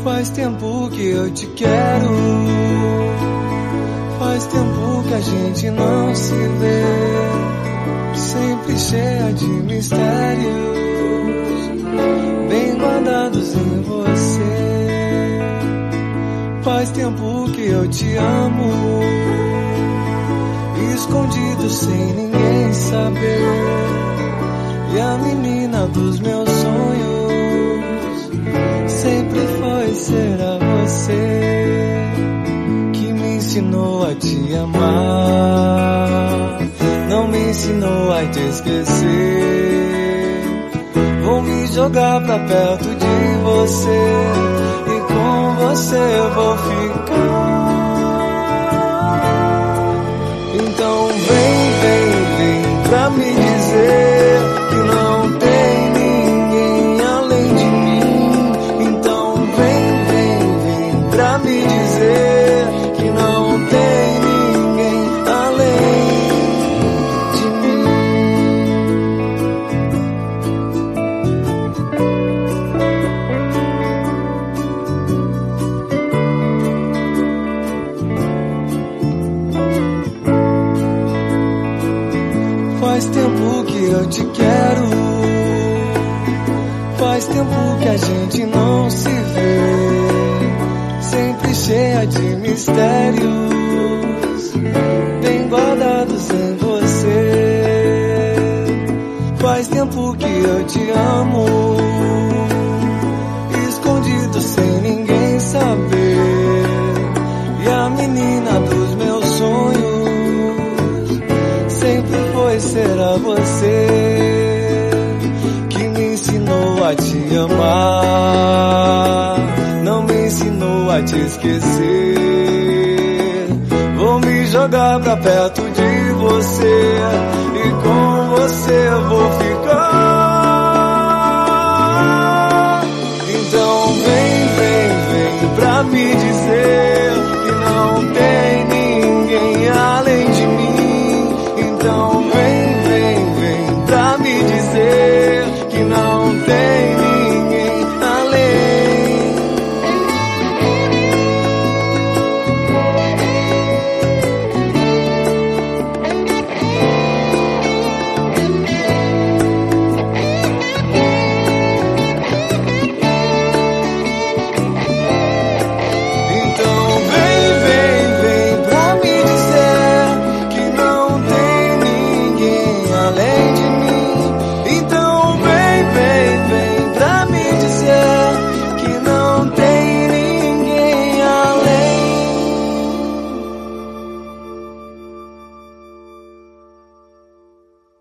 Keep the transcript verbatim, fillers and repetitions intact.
Faz tempo que eu te quero, faz tempo que a gente não se vê, sempre cheia de mistérios, bem guardados em você. Faz tempo que eu te amo, escondido sem ninguém saber, e a menina dos meus sonhos sempre foi ser a você, que me ensinou a te amar, não me ensinou a te esquecer. Vou me jogar pra perto de você, e com você eu vou ficar. Então vem, vem, vem pra me dizer que não tem ninguém além de mim. Então vem, vem, vem pra me dizer que não tem ninguém além de mim. Faz tempo que eu te quero, faz tempo que a gente não se vê, sempre cheia de mistérios, bem guardados em você. Faz tempo que eu te amo, escondido sem ninguém saber, e a menina dos meus sonhos sempre foi ser a você, que me ensinou a te amar, não me ensinou a te esquecer. Vou me jogar pra perto de você, e com você eu vou ficar. Então vem, vem, vem pra me dizer